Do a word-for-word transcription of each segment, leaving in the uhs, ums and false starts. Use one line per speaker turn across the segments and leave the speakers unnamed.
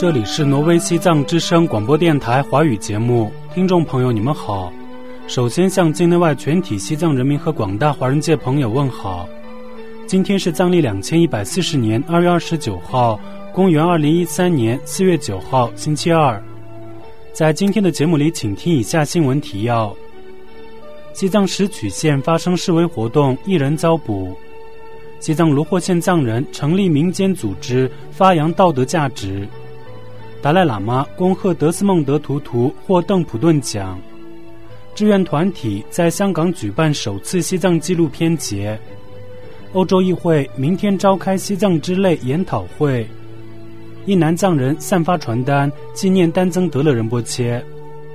这里是挪威西藏之声广播电台华语节目，听众朋友你们好。首先向境内外全体西藏人民和广大华人界朋友问好。今天是藏历两千一百四十年二月二十九号，公元二零一三年四月九号，星期二。在今天的节目里，请听以下新闻提要：西藏石曲县发生示威活动，一人遭捕；西藏罗霍县藏人成立民间组织，发扬道德价值；达赖喇嘛恭贺德斯孟德图图获邓普顿奖；志愿团体在香港举办首次西藏纪录片节；欧洲议会明天召开西藏之类研讨会；一男藏人散发传单纪念丹增德勒仁波切。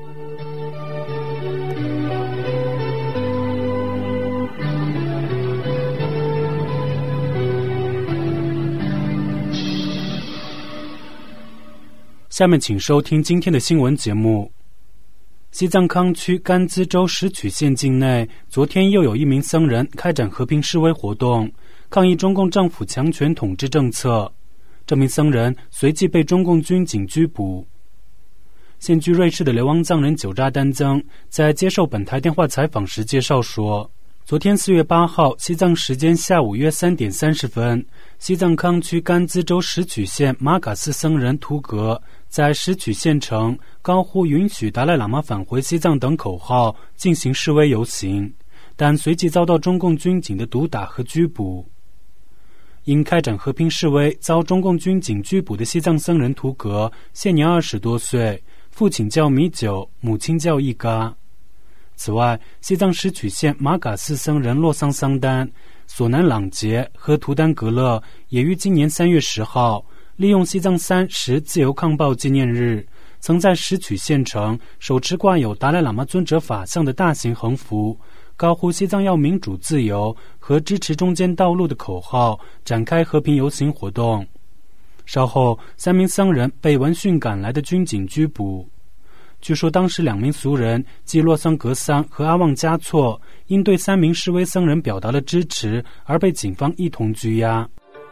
下面请收听今天的新闻节目。西藏康区甘孜州石曲县境内，昨天又有一名僧人开展和平示威活动，抗议中共政府强权统治政策。这名僧人随即被中共军警拘捕。现居瑞士的流亡藏人久扎丹增在接受本台电话采访时介绍说，昨天四月八号西藏时间下午约三点三十分，西藏康区甘孜州石曲县马嘎寺僧人图格在石曲县城高呼允许达赖喇嘛返回西藏等口号进行示威游行，但随即遭到中共军警的毒打和拘捕。因开展和平示威遭中共军警拘捕的西藏僧人图格现年二十多岁，父亲叫米久，母亲叫伊嘎。此外，西藏石曲县马嘎寺僧人洛桑桑丹、索南朗杰和图丹格勒也于今年三月十号利用西藏三十自由抗暴纪念日，曾在石曲县城手持挂有达赖喇嘛尊者法像的大型横幅，高呼西藏要民主自由和支持中间道路的口号，展开和平游行活动。稍后，三名僧人被闻讯赶来的军警拘捕。据说当时两名俗人即洛桑格桑和阿旺加措因对三名示威僧人表达了支持而被警方一同拘押。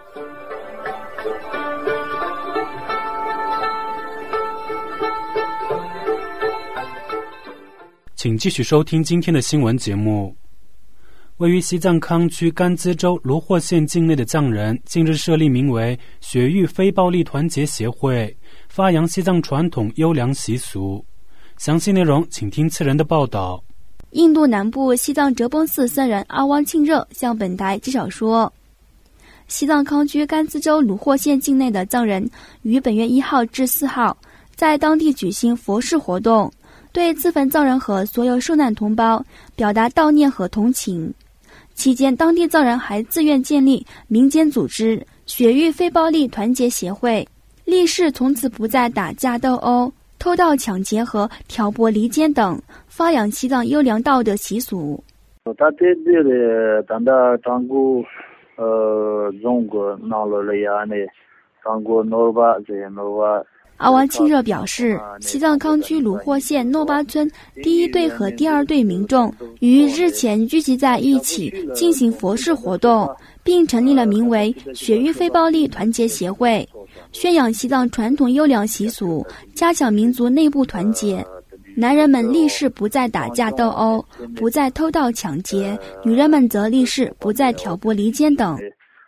请继续收听今天的新闻节目。位于西藏康区甘孜州罗霍县境内的藏人近日设立名为雪域非暴力团结协会，发扬西藏传统优良习俗。详细内容请听次人的报道。
印度南部西藏哲蚌寺僧人阿汪庆热向本台介绍说，西藏康区甘孜州鲁霍县境内的藏人于本月一号至四号在当地举行佛事活动，对自焚藏人和所有受难同胞表达悼念和同情。期间，当地藏人还自愿建立民间组织雪域非暴力团结协会，立誓从此不再打架斗殴、偷盗抢劫和挑拨离间等，发扬西藏优良道德习俗。
他这这的当到张国呃中国闹了了呀呢，张国诺巴这些诺巴。
阿汪庆热表示，西藏康区鲁霍县诺巴村第一队和第二队民众于日前聚集在一起进行佛事活动，并成立了名为雪域非暴力团结协会，宣扬西藏传统优良习俗，加强民族内部团结。男人们立誓不再打架斗殴，不再偷盗抢劫，女人们则立誓不再挑拨离间等。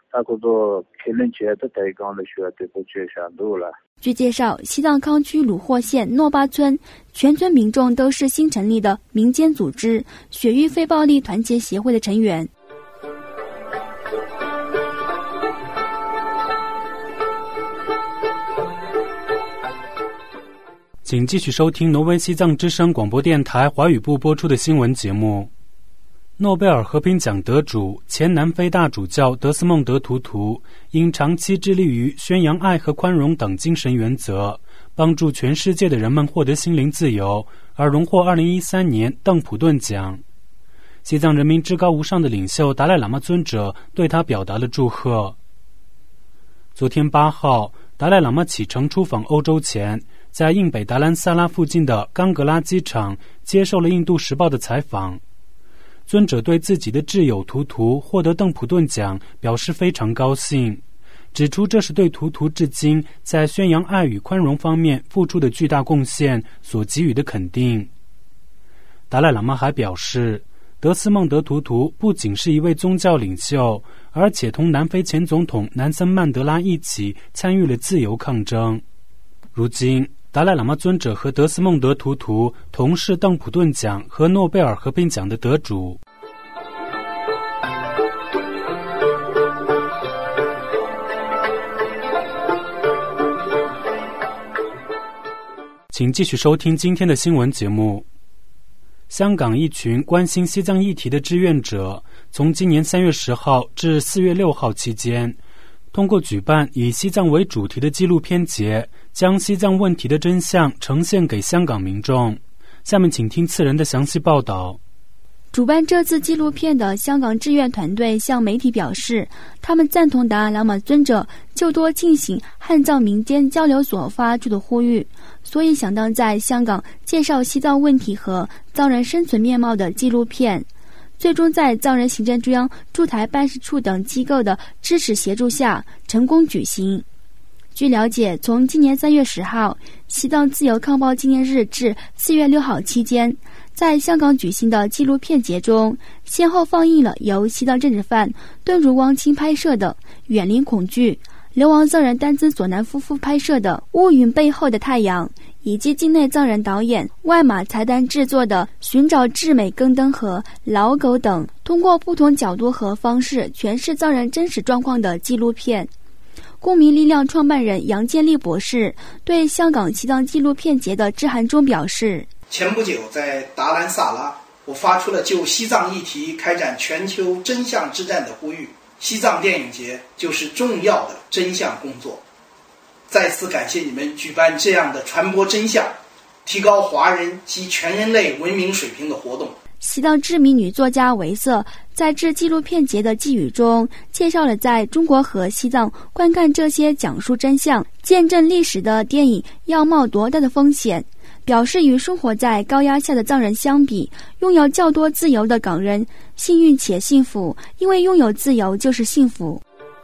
据介绍，西藏康区鲁霍县诺巴村全村民众都是新成立的民间组织雪域非暴力团结协会的成员。
请继续收听挪威西藏之声广播电台华语部播出的新闻节目。诺贝尔和平奖得主前南非大主教德斯孟德图图因长期致力于宣扬爱和宽容等精神原则，帮助全世界的人们获得心灵自由，而荣获二零一三年邓普顿奖。西藏人民至高无上的领袖达赖喇嘛尊者对他表达了祝贺。昨天八号，达赖喇嘛启程出访欧洲前，在印北达兰萨拉附近的冈格拉机场接受了印度时报的采访。尊者对自己的挚友图图获得邓普顿奖表示非常高兴， 指出这是对图图至今在宣扬爱与宽容方面付出的巨大贡献所给予的肯定。达赖喇嘛还表示，德斯孟德图图不仅是一位宗教领袖，而且同南非前总统南森曼德拉一起参与了自由抗争。如今达赖喇嘛尊者和德斯孟德图图同是邓普顿奖和诺贝尔和平奖的得主。请继续收听今天的新闻节目。香港一群关心西藏议题的志愿者，从今年三月十号至四月六号期间，通过举办以西藏为主题的纪录片节，将西藏问题的真相呈现给香港民众。下面请听次人的详细报道。
主办这次纪录片的香港志愿团队向媒体表示，他们赞同达赖喇嘛尊者就多进行汉藏民间交流所发出的呼吁，所以想当在香港介绍西藏问题和藏人生存面貌的纪录片，最终在藏人行政中央驻台办事处等机构的支持协助下成功举行。据了解，从今年三月十号西藏自由抗暴纪念日至四月六号期间，在香港举行的纪录片节中，先后放映了由西藏政治犯顿如汪清拍摄的《远离恐惧》，流亡藏人丹增索南夫妇拍摄的《乌云背后的太阳》，以及境内藏人导演外马才丹制作的《寻找至美更登》和《老狗》等，通过不同角度和方式诠释藏人真实状况的纪录片。公民力量创办人杨建立博士对香港西藏纪录片节的致函中表示，
前不久在达兰萨拉，我发出了就西藏议题开展全球真相之战的呼吁，西藏电影节就是重要的真相工作。再次感谢你们举办这样的传播真相、提高华人及全人类文明水平的活动。
西藏知名女作家维瑟在致纪录片节的寄语中介绍了在中国和西藏观看这些讲述真相、见证历史的电影要冒多大的风险，表示与生活在高压下的藏人相比，拥有较多自由的港人幸运且幸福，因为拥有自由就是幸福。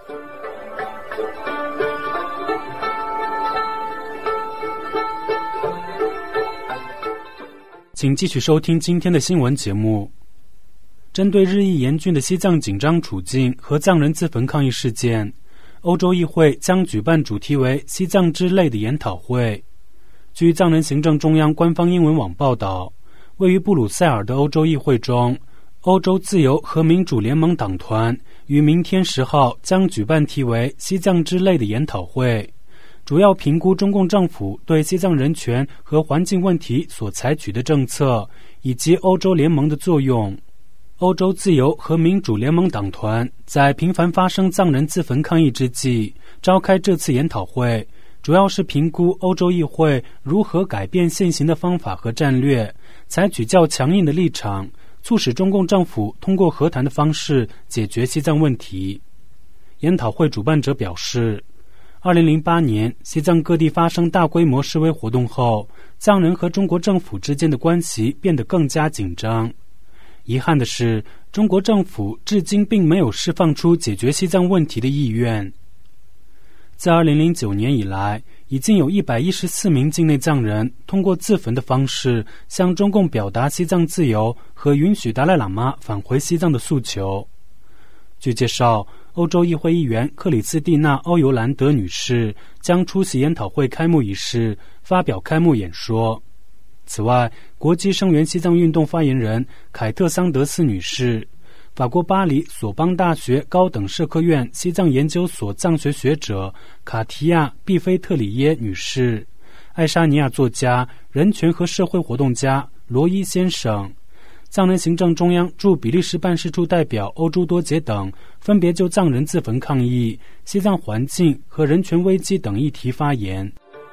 请继续收听今天的新闻节目。针对日益严峻的西藏紧张处境和藏人自焚抗议事件，欧洲议会将举办主题为“西藏之泪”的研讨会。据藏人行政中央官方英文网报道，位于布鲁塞尔的欧洲议会中，欧洲自由和民主联盟党团于明天十号将举办题为“西藏之泪”的研讨会，主要评估中共政府对西藏人权和环境问题所采取的政策，以及欧洲联盟的作用。欧洲自由和民主联盟党团在频繁发生藏人自焚抗议之际，召开这次研讨会，主要是评估欧洲议会如何改变现行的方法和战略，采取较强硬的立场，促使中共政府通过和谈的方式解决西藏问题。研讨会主办者表示，二零零八年西藏各地发生大规模示威活动后，藏人和中国政府之间的关系变得更加紧张。遗憾的是，中国政府至今并没有释放出解决西藏问题的意愿。自二零零九年以来，已经有一百一十四名境内藏人通过自焚的方式向中共表达西藏自由和允许达赖喇嘛返回西藏的诉求。据介绍，欧洲议会议员克里斯蒂娜·欧尤兰德女士将出席研讨会开幕仪式，发表开幕演说。此外，国际声援西藏运动发言人凯特桑德斯女士、法国巴黎索邦大学高等社科院西藏研究所藏学学者卡提亚·毕菲特里耶女士、爱沙尼亚作家、人权和社会活动家罗伊先生、藏人行政中央驻比利时办事处代表欧洲多杰等分别就藏人自焚抗议、西藏环境和人权危机等议题发言。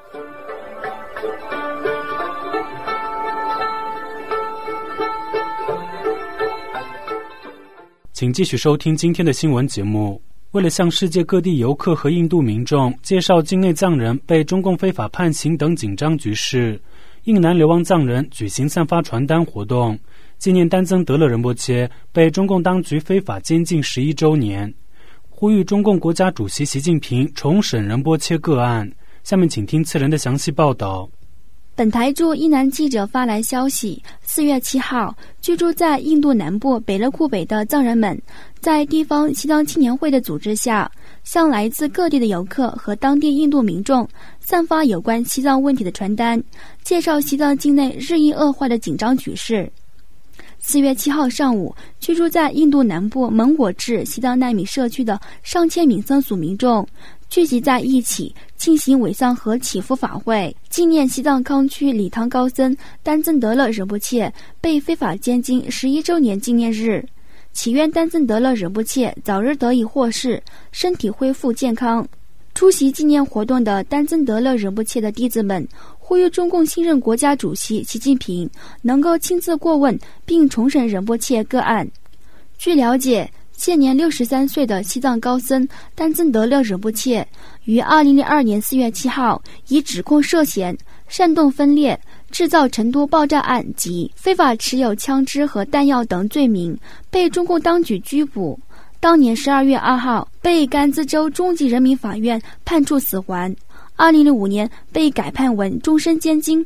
请继续收听今天的新闻节目。为了向世界各地游客和印度民众介绍境内藏人被中共非法判刑等紧张局势，印南流亡藏人举行散发传单活动，纪念丹增德勒仁波切被中共当局非法监禁十一周年。 呼吁中共国家主席习近平重审仁波切个案。下面请听次人的详细报道。
本台驻伊南记者发来消息，四月七号，居住在印度南部北勒库北的藏人们，在地方西藏青年会的组织下，向来自各地的游客和当地印度民众散发有关西藏问题的传单，介绍西藏境内日益恶化的紧张局势。四月七号上午，居住在印度南部蒙果治西藏难民社区的上千名僧俗民众聚集在一起，进行伪藏和祈福法会，纪念西藏康区理塘高僧丹增德勒仁波切被非法监禁十一周年纪念日，祈愿丹增德勒仁波切早日得以获释，身体恢复健康。出席纪念活动的丹增德勒仁波切的弟子们呼吁中共新任国家主席习近平能够亲自过问并重审仁波切个案。据了解，现年六十三岁的西藏高僧丹增德勒仁波切于二零零二年四月七号以指控涉嫌煽动分裂、制造成都爆炸案及非法持有枪支和弹药等罪名被中共当局拘捕。当年十二月二号被甘孜州中级人民法院判处死缓，二零零五年被改判为终身监禁。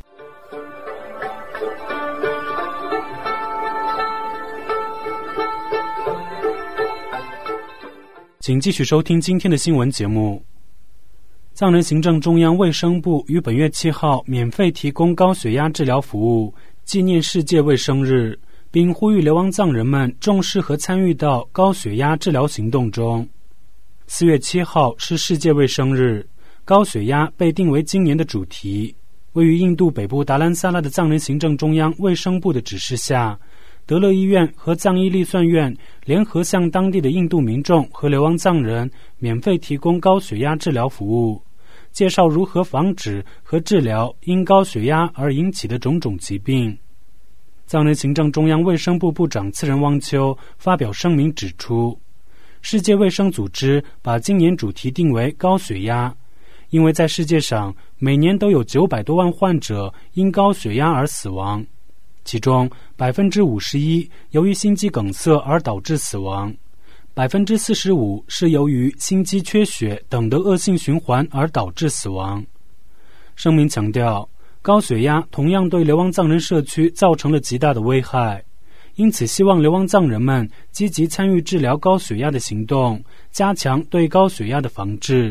请继续收听今天的新闻节目。藏人行政中央卫生部于本月七号免费提供高血压治疗服务，纪念世界卫生日，并呼吁流亡藏人们重视和参与到高血压治疗行动中。四月七号是世界卫生日，高血压被定为今年的主题。位于印度北部达兰萨拉的藏人行政中央卫生部的指示下，德勒医院和藏医力算院联合向当地的印度民众和流亡藏人免费提供高血压治疗服务，介绍如何防止和治疗因高血压而引起的种种疾病。藏人行政中央卫生部部长次仁汪秋发表声明指出，世界卫生组织把今年主题定为高血压，因为在世界上每年都有九百多万患者因高血压而死亡，其中百分之五十一由于心肌梗塞而导致死亡，百分之四十五是由于心肌缺血等的恶性循环而导致死亡。声明强调，高血压同样对流亡藏人社区造成了极大的危害，因此希望流亡藏人们积极参与治疗高血压的行动，加强对高血压的防治。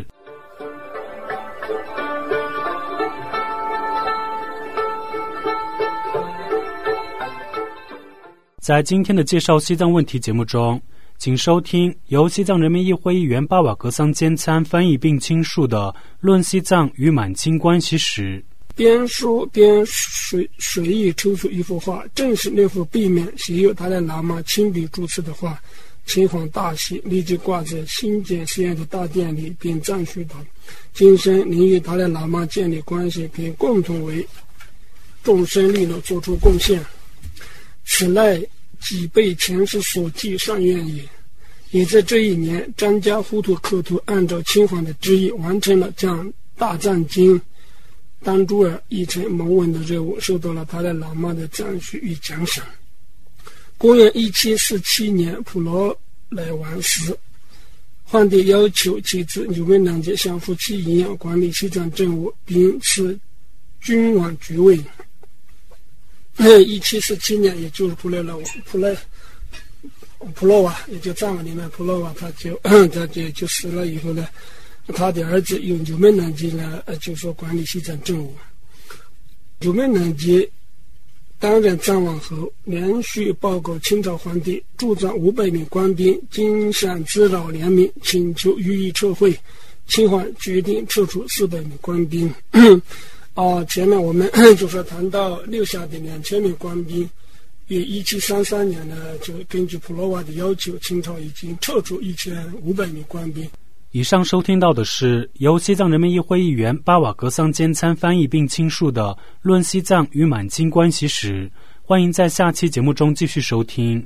在今天的介绍西藏问题节目中，请收听由西藏人民议会议员巴瓦格桑坚参翻译并倾述的《论西藏与满清关系史》。
边说边随随意抽出一幅画，正是那幅背面写有达赖喇嘛亲笔注释的画。秦皇大喜，立即挂在新建寺院的大殿里，并赞许道：今生您与达赖喇嘛建立关系，并共同为众生利乐做出贡献，此乃几倍前世所记善愿也。也在这一年，张家糊涂克图按照秦皇的旨意，完成了将大藏经丹珠尔译成蒙文的任务，受到了达赖喇嘛的赞许与奖赏。公元一七四七年，普罗莱王时，皇帝要求其子纽门南杰相夫妻一样管理西藏政务，并赐君王爵位。一七四七年，也就是普莱拉普莱普洛瓦，也就藏文里面普洛瓦，他就他就就死了以后呢，他的儿子用纽门南杰呢，就说管理西藏政务。纽门南杰担任藏王后，连续报告清朝皇帝，驻藏五百名官兵经常滋扰联民，请求予以撤回。清皇决定撤除四百名官兵。啊，前面我们就说谈到留下的两千名官兵，于一七三三年呢，就根据普罗瓦的要求，清朝已经撤除一千五百名官兵。
以上收听到的是由西藏人民议会议员巴瓦格桑坚参翻译并倾述的《论西藏与满清关系史》，欢迎在下期节目中继续收听。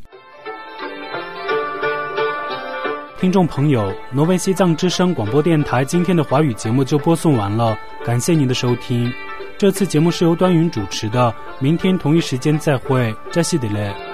听众朋友，挪威西藏之声广播电台今天的华语节目就播送完了，感谢您的收听。这次节目是由端云主持的，明天同一时间再会，扎西德勒。